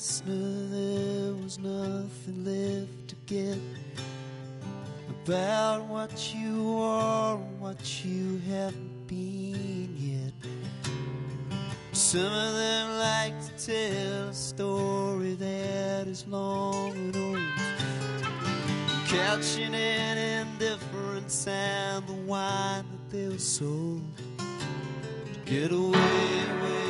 listener, there was nothing left to get about what you are and what you haven't been yet. Some of them like to tell a story that is long and old, couching in indifference and the wine that they were sold. Get away, away.